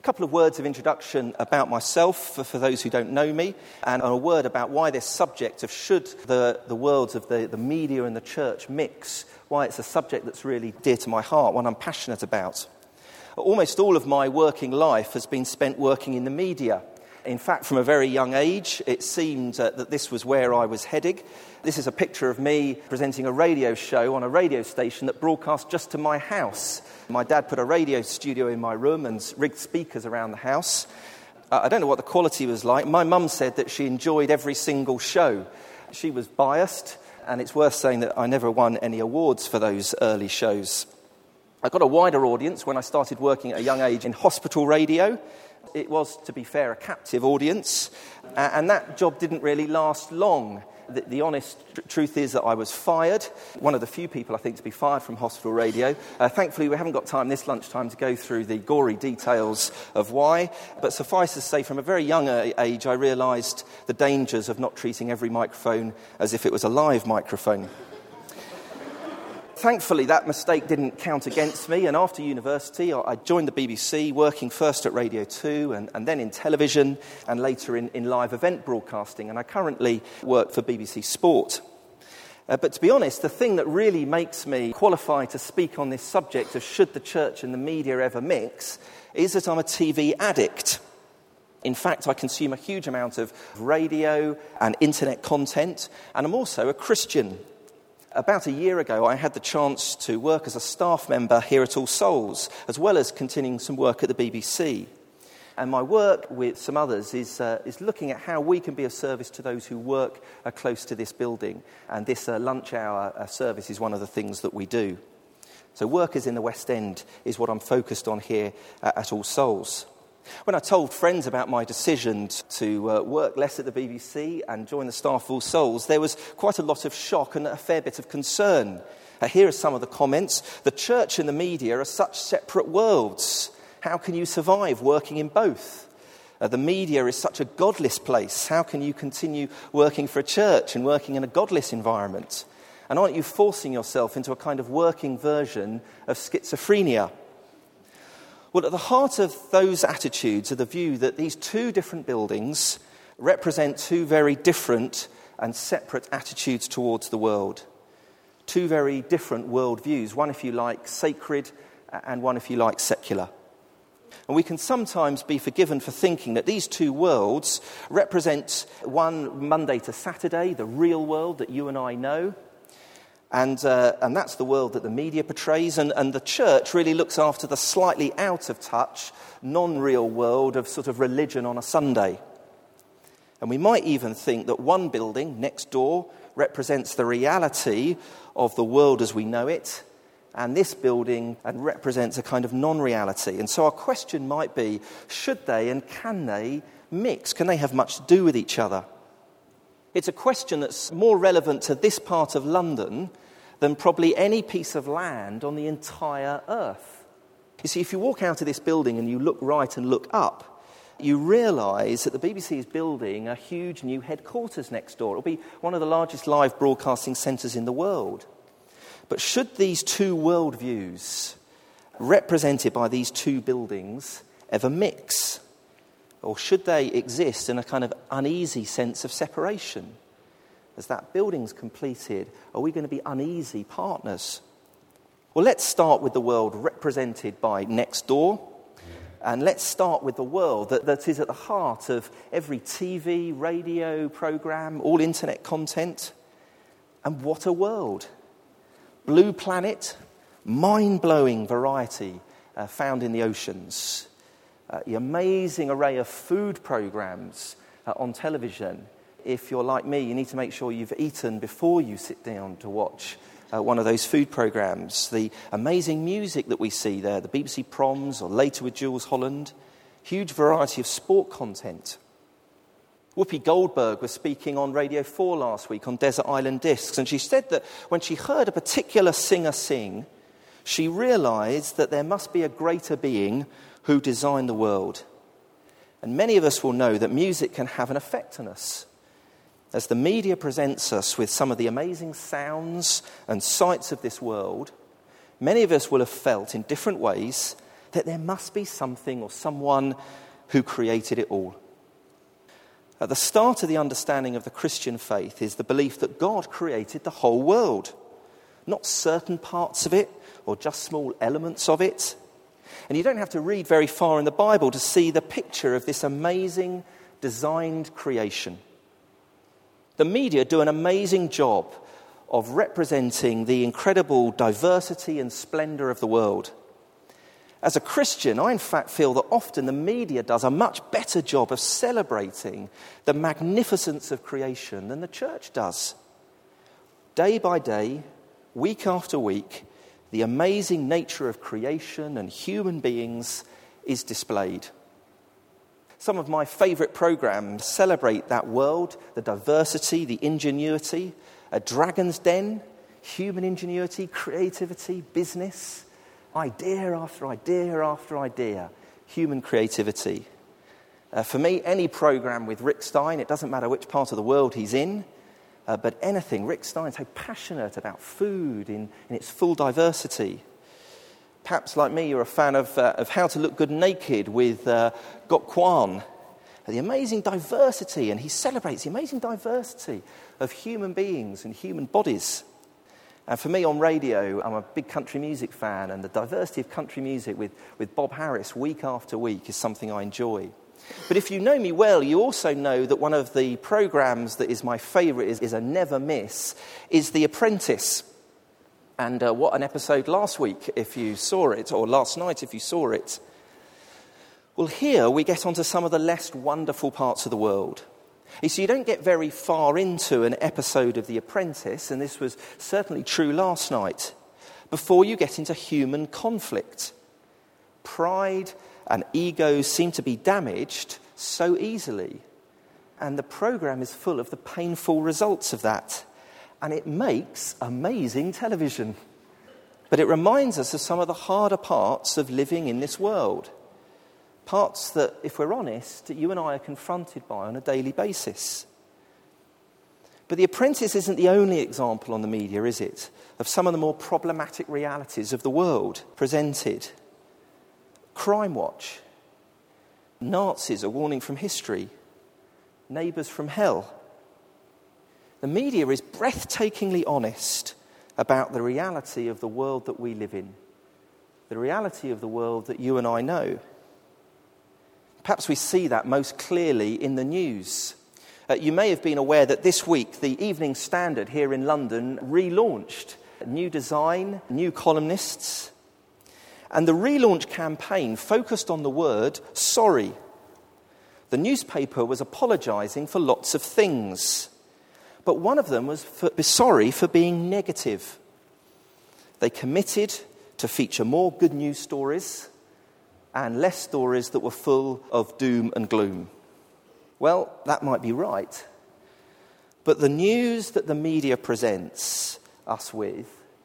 couple of words of introduction about myself for those who don't know me, and a word about why this subject of should the worlds of the media and the church mix, why it's a subject that's really dear to my heart, one I'm passionate about. Almost all of my working life has been spent working in the media. In fact, from a very young age, it seemed that this was where I was heading. This is a picture of me presenting a radio show on a radio station that broadcast just to my house. My dad put a radio studio in my room and rigged speakers around the house. I don't know what the quality was like. My mum said that she enjoyed every single show. She was biased, and it's worth saying that I never won any awards for those early shows. I got a wider audience when I started working at a young age in hospital radio. It was, to be fair, a captive audience, and that job didn't really last long. The honest truth is that I was fired, one of the few people, I think, to be fired from hospital radio. Thankfully, we haven't got time this lunchtime to go through the gory details of why, but suffice to say, from a very young age, I realised the dangers of not treating every microphone as if it was a live microphone. Thankfully, that mistake didn't count against me, and after university, I joined the BBC, working first at Radio 2 and then in television, and later in live event broadcasting, and I currently work for BBC Sport. But to be honest, the thing that really makes me qualify to speak on this subject of should the church and the media ever mix is that I'm a TV addict. In fact, I consume a huge amount of radio and internet content, and I'm also a Christian. About a year ago, I had the chance to work as a staff member here at All Souls, as well as continuing some work at the BBC. And my work with some others is looking at how we can be of service to those who work close to this building. And this lunch hour service is one of the things that we do. So workers in the West End is what I'm focused on here at All Souls. When I told friends about my decision to work less at the BBC and join the staff of All Souls, there was quite a lot of shock and a fair bit of concern. Here are some of the comments. The church and the media are such separate worlds. How can you survive working in both? The media is such a godless place. How can you continue working for a church and working in a godless environment? And aren't you forcing yourself into a kind of working version of schizophrenia? Well, at the heart of those attitudes are the view that these two different buildings represent two very different and separate attitudes towards the world. Two very different worldviews, one, if you like, sacred, and one, if you like, secular. And we can sometimes be forgiven for thinking that these two worlds represent one Monday to Saturday, the real world that you and I know, and that's the world that the media portrays, and the church really looks after the slightly out-of-touch, non-real world of sort of religion on a Sunday. And we might even think that one building next door represents the reality of the world as we know it, and this building represents a kind of non-reality. And so our question might be, should they and can they mix? Can they have much to do with each other? It's a question that's more relevant to this part of London than probably any piece of land on the entire earth. You see, if you walk out of this building and you look right and look up, you realise that the BBC is building a huge new headquarters next door. It'll be one of the largest live broadcasting centres in the world. But should these two worldviews, represented by these two buildings, ever mix? Or should they exist in a kind of uneasy sense of separation? As that building's completed, are we going to be uneasy partners? Well, let's start with the world represented by next door. And let's start with the world that is at the heart of every TV, radio programme, all internet content. And what a world. Blue planet, mind-blowing variety found in the oceans. The amazing array of food programmes on television. If you're like me, you need to make sure you've eaten before you sit down to watch one of those food programmes. The amazing music that we see there, the BBC Proms or Later with Jules Holland. Huge variety of sport content. Whoopi Goldberg was speaking on Radio 4 last week on Desert Island Discs, and she said that when she heard a particular singer sing, she realised that there must be a greater being who designed the world. And many of us will know that music can have an effect on us. As the media presents us with some of the amazing sounds and sights of this world, many of us will have felt in different ways that there must be something or someone who created it all. At the start of the understanding of the Christian faith is the belief that God created the whole world, not certain parts of it or just small elements of it. And you don't have to read very far in the Bible to see the picture of this amazing designed creation. The media do an amazing job of representing the incredible diversity and splendour of the world. As a Christian, I in fact feel that often the media does a much better job of celebrating the magnificence of creation than the church does. Day by day, week after week, the amazing nature of creation and human beings is displayed. Some of my favourite programmes celebrate that world, the diversity, the ingenuity, a Dragon's Den, human ingenuity, creativity, business, idea after idea after idea, human creativity. For me, any programme with Rick Stein, it doesn't matter which part of the world he's in, but anything. Rick Stein's so passionate about food in its full diversity. Perhaps, like me, you're a fan of How to Look Good Naked with Gok Kwan. The amazing diversity, and he celebrates the amazing diversity of human beings and human bodies. And for me on radio, I'm a big country music fan, and the diversity of country music with Bob Harris week after week is something I enjoy. But if you know me well, you also know that one of the programmes that is my favourite, is a never miss, is The Apprentice. And what an episode last week if you saw it, or last night if you saw it. Well, here we get onto some of the less wonderful parts of the world. You see, you don't get very far into an episode of The Apprentice, and this was certainly true last night, before you get into human conflict. Pride and egos seem to be damaged so easily, and the programme is full of the painful results of that. And it makes amazing television. But it reminds us of some of the harder parts of living in this world. Parts that, if we're honest, you and I are confronted by on a daily basis. But The Apprentice isn't the only example on the media, is it, of some of the more problematic realities of the world presented. Crime Watch, Nazis, a warning from history, Neighbours from Hell. The media is breathtakingly honest about the reality of the world that we live in, the reality of the world that you and I know. Perhaps we see that most clearly in the news. You may have been aware that this week the Evening Standard here in London relaunched. New design, new columnists. And the relaunch campaign focused on the word sorry. The newspaper was apologising for lots of things. But one of them was sorry for being negative. They committed to feature more good news stories and less stories that were full of doom and gloom. Well, that might be right. But the news that the media presents us with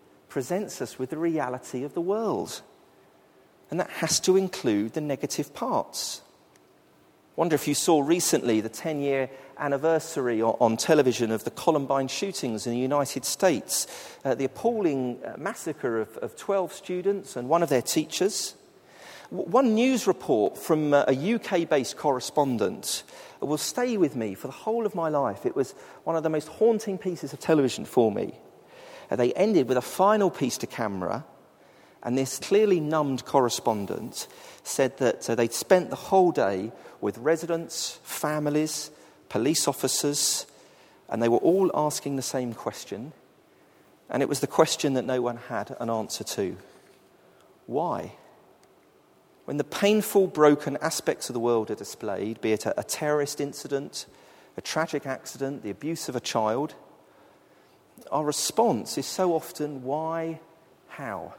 the reality of the world. And that has to include the negative parts. I wonder if you saw recently the 10-year anniversary on television of the Columbine shootings in the United States, the appalling massacre of 12 students and one of their teachers. One news report from a UK-based correspondent will stay with me for the whole of my life. It was one of the most haunting pieces of television for me. They ended with a final piece to camera, and this clearly numbed correspondent said that they'd spent the whole day with residents, families, police officers, and they were all asking the same question, and it was the question that no one had an answer to. Why? When the painful, broken aspects of the world are displayed, be it a terrorist incident, a tragic accident, the abuse of a child, our response is so often, why, how?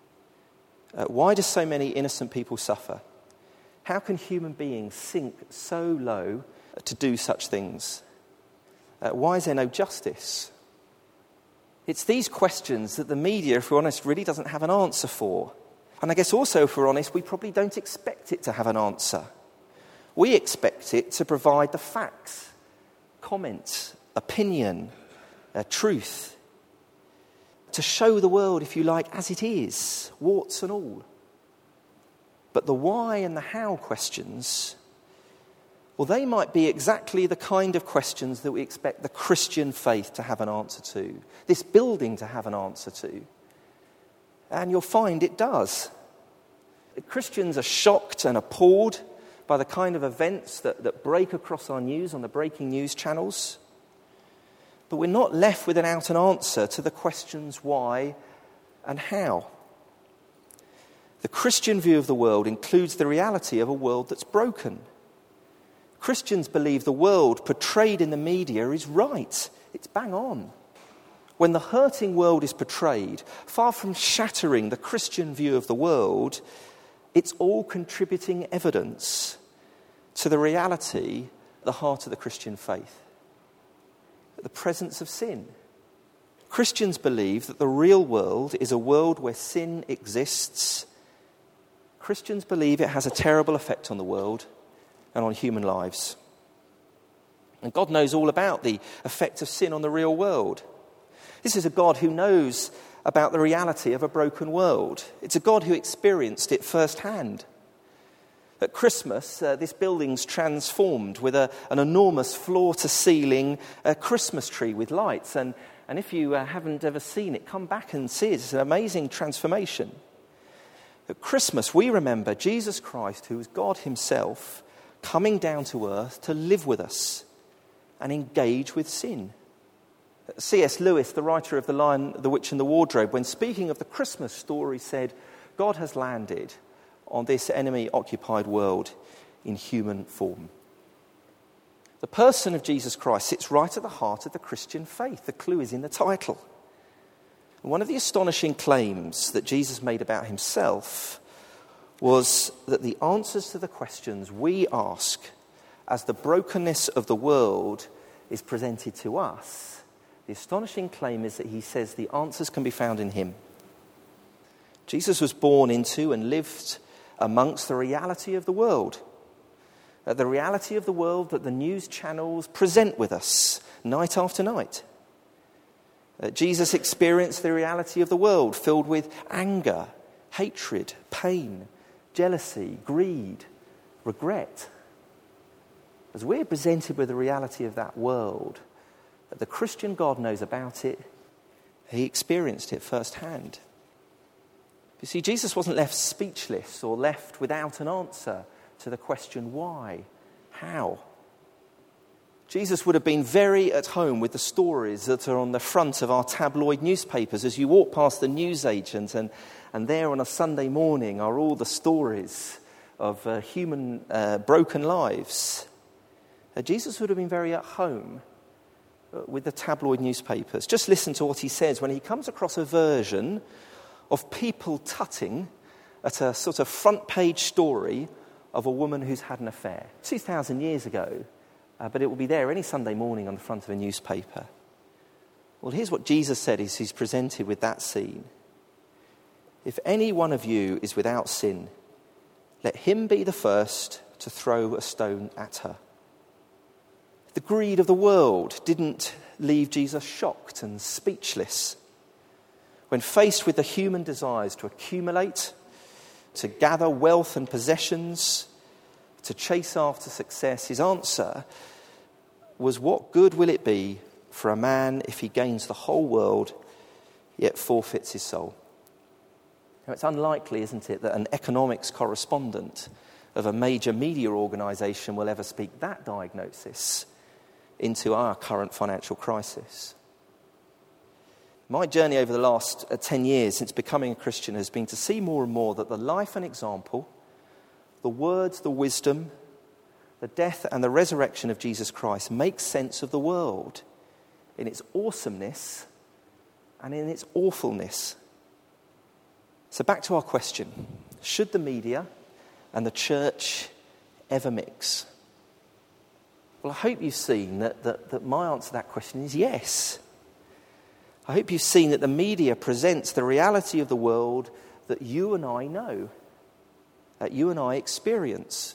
Why do so many innocent people suffer? How can human beings sink so low to do such things? Why is there no justice? It's these questions that the media, if we're honest, really doesn't have an answer for. And I guess also, if we're honest, we probably don't expect it to have an answer. We expect it to provide the facts, comments, opinion, truth, to show the world, if you like, as it is, warts and all. But the why and the how questions, well, they might be exactly the kind of questions that we expect the Christian faith to have an answer to, this building to have an answer to. And you'll find it does. Christians are shocked and appalled by the kind of events that break across our news on the breaking news channels. But we're not left without an answer to the questions why and how. The Christian view of the world includes the reality of a world that's broken. Christians believe the world portrayed in the media is right. It's bang on. When the hurting world is portrayed, far from shattering the Christian view of the world, it's all contributing evidence to the reality at the heart of the Christian faith. The presence of sin. Christians believe that the real world is a world where sin exists. Christians believe it has a terrible effect on the world and on human lives. And God knows all about the effect of sin on the real world. This is a God who knows about the reality of a broken world. It's a God who experienced it firsthand. At Christmas, this building's transformed with an enormous floor-to-ceiling Christmas tree with lights. And if you haven't ever seen it, come back and see it. It's an amazing transformation. At Christmas, we remember Jesus Christ, who is God himself, coming down to earth to live with us and engage with sin. C.S. Lewis, the writer of The Lion, the Witch and the Wardrobe, when speaking of the Christmas story, said, God has landed on this enemy-occupied world in human form. The person of Jesus Christ sits right at the heart of the Christian faith. The clue is in the title. One of the astonishing claims that Jesus made about himself was that the answers to the questions we ask as the brokenness of the world is presented to us, the astonishing claim is that he says the answers can be found in him. Jesus was born into and lived amongst the reality of the world. The reality of the world that the news channels present with us night after night. Jesus experienced the reality of the world filled with anger, hatred, pain, jealousy, greed, regret. As we're presented with the reality of that world, the Christian God knows about it. He experienced it firsthand. You see, Jesus wasn't left speechless or left without an answer to the question why, how. Jesus would have been very at home with the stories that are on the front of our tabloid newspapers as you walk past the newsagent, and there on a Sunday morning are all the stories of human broken lives. Jesus would have been very at home with the tabloid newspapers. Just listen to what he says when he comes across a version of people tutting at a sort of front page story of a woman who's had an affair. 2,000 years ago, but it will be there any Sunday morning on the front of a newspaper. Well, here's what Jesus said as he's presented with that scene. If any one of you is without sin, let him be the first to throw a stone at her. The greed of the world didn't leave Jesus shocked and speechless. When faced with the human desires to accumulate, to gather wealth and possessions, to chase after success, his answer was, what good will it be for a man if he gains the whole world yet forfeits his soul? Now, it's unlikely, isn't it, that an economics correspondent of a major media organisation will ever speak that diagnosis into our current financial crisis. My journey over the last 10 years since becoming a Christian has been to see more and more that the life and example, the words, the wisdom, the death and the resurrection of Jesus Christ make sense of the world in its awesomeness and in its awfulness. So back to our question. Should the media and the church ever mix? Well, I hope you've seen that my answer to that question is yes. I hope you've seen that the media presents the reality of the world that you and I know, that you and I experience.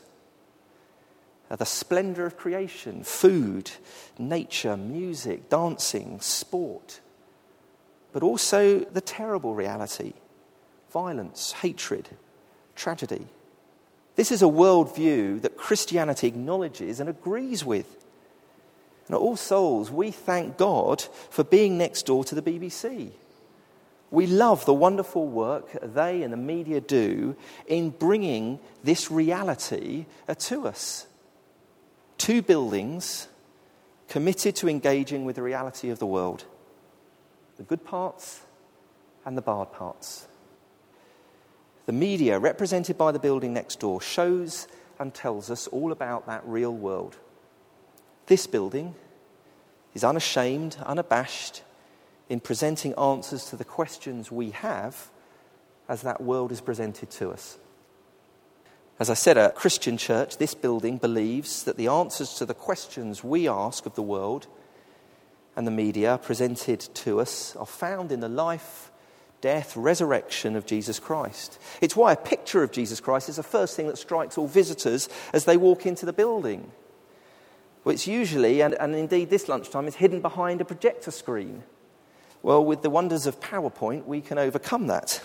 The splendor of creation, food, nature, music, dancing, sport. But also the terrible reality, violence, hatred, tragedy, This is a worldview that Christianity acknowledges and agrees with. And at All Souls, we thank God for being next door to the BBC. We love the wonderful work they and the media do in bringing this reality to us. 2 buildings committed to engaging with the reality of the world. The good parts and the bad parts. The media, represented by the building next door, shows and tells us all about that real world. This building is unashamed, unabashed in presenting answers to the questions we have as that world is presented to us. As I said, a Christian church, this building believes that the answers to the questions we ask of the world and the media presented to us are found in the life, death, resurrection of Jesus Christ. It's why a picture of Jesus Christ is the first thing that strikes all visitors as they walk into the building. Well, it's usually, and indeed this lunchtime, is hidden behind a projector screen. Well, with the wonders of PowerPoint, we can overcome that.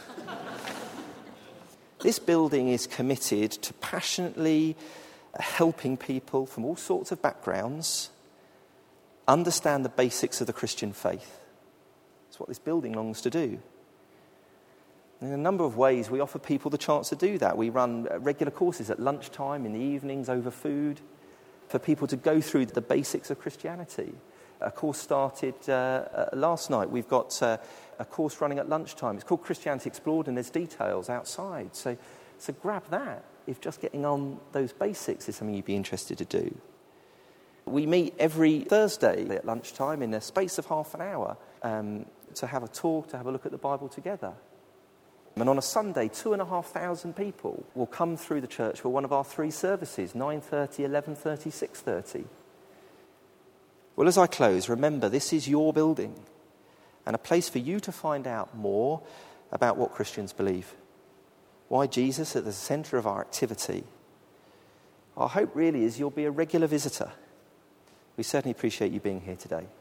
This building is committed to passionately helping people from all sorts of backgrounds understand the basics of the Christian faith. That's what this building longs to do. In a number of ways, we offer people the chance to do that. We run regular courses at lunchtime, in the evenings, over food, for people to go through the basics of Christianity. A course started last night. We've got a course running at lunchtime. It's called Christianity Explored, and there's details outside. So grab that if just getting on those basics is something you'd be interested to do. We meet every Thursday at lunchtime in a space of half an hour to have a talk, to have a look at the Bible together. And on a Sunday, 2,500 people will come through the church for one of our 3 services, 9:30, 11:30, 6:30. Well, as I close, remember, this is your building and a place for you to find out more about what Christians believe. Why Jesus at the centre of our activity. Our hope really is you'll be a regular visitor. We certainly appreciate you being here today.